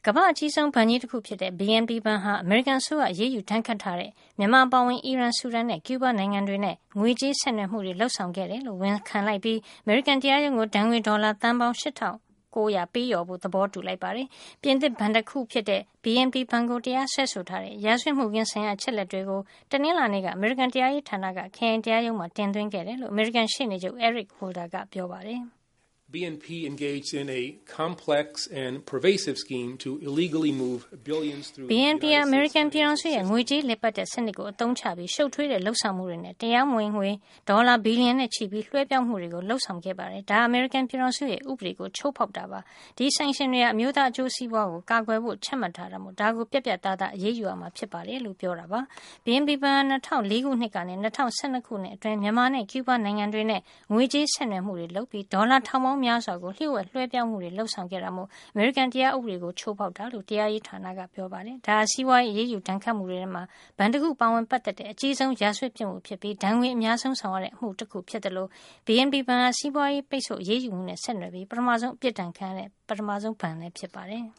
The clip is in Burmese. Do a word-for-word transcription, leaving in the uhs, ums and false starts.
ကမ္ဘာအကြီးဆုံးဘဏ်ကြီးတစ်ခုဖြစ်တဲ့ B N P ဘဏ်ဟာအမေရိကန်အစိုးရအရေးယူဒဏ်ခတ်ထားတဲ့မြန်မာပါဝင်အီရန်ဆူဒန်နဲ့ကျူးဘားနိုင်ငံတွေနဲ့ငွေကြေးဆက်နွယ်မှုတွေလှုပ်ဆောင်ခဲ့တယ်လို့ဝန်ခံလိုက်ပြီးအမေရိကန်တရားရုံးကိုဒဏ်ငွေဒေါ်လာသန်းပေါင်းရှစ်ထောင်ကိုရပေးရော်ဖို့သဘောတူလိုက်ပါတယ်။ပြင်သစ်ဘဏ်တစ်ခုဖြစ်တဲ့ B N P ဘဏ်ကိုတရားစွဲဆိုထားတဲ့ရာဇဝတ်မှုခင်းဆိုင်ရာအချက်လက်တွေကိုတနင်္လာနေ့ကအမေရိကန်တရားရေးဌာနကခရိုင်တရားရုံးမှာတင်သွင်းခဲ့တယ်လို့အမေရိကန်ရှေ့နေချုပ် Eric Holder ကပြောပါတယ်။ B N P engaged in a complex and pervasive scheme to illegally move billions through B N P အမေရိကန်ပြည်ထောင်စုရဲ့ငွေကြေးလက်ပတ်တဲ့စနစ်ကိုအသုံးချပြီးရှုပ်ထွေးတဲ့လှုပ်ဆောင်မှုတွေနဲ့တရားမဝင်ငွေဒေါ်လာဘီလီယံနဲ့ချီပြီးလွှဲပြောင်းမှုတွေကိုလှုပ်ဆောင်ခဲ့ပါတယ်။ဒါအမေရိကန်ပြည်ထောင်စုရဲ့ဥပဒေကိုချိုးဖောက်တာပါ။ဒီဆိုင်ရှင်တွေကအမျိုးသားအကျိုးစီးပွားကိုကာကွယ်ဖို့ချမှတ်ထားတာမို့ဒါကိုပြက်ပြက်သားသားအရေးယူရမှာဖြစ်ပါတယ်လို့ပြောတာပါ။ B N P ဘဏ်၂၀၀၄ခုနှစ်ကနေ၂၀၁၂ခုနှစ်အတွင်းမြန်မာနဲ့ကျူးဘားနိုင်ငံတွေနဲ့ငွေကြေးဆက်နွယ်မှုတွေလုပ်ပြီးဒေါ်လာထောင်ပေါင်းများစွာကိုလျှို့ဝှက်လွှဲပြောင်းမှုတွေလှုပ်ဆောင်ခဲ့တာမို့အမေရိကန်တရားဥပဒေကိုချိုးဖောက်တာလို့တရားရေးဌာနကပြောပါတယ်။ဒါဟာစီးပွားရေးအရေးယူဒဏ်ခတ်မှုတွေထဲမှာဘဏ်တစ်ခုပါဝင်ပတ်သက်တဲ့အကြီးဆုံးရာဇဝတ်ပြစ်မှုဖြစ်ပြီးဒဏ်ငွေအများဆုံးဆောင်ရတဲ့အမှုတစ်ခုဖြစ်တယ်လို့ B N P ဘဏ်ဟာစီးပွားရေးပိတ်ဆို့အရေးယူမှုနဲ့ဆက်နွယ်ပြီးပထမဆုံးအပြစ်ဒဏ်ခံရတဲ့ပထမဆုံးဘဏ်လည်းဖြစ်ပါတယ်။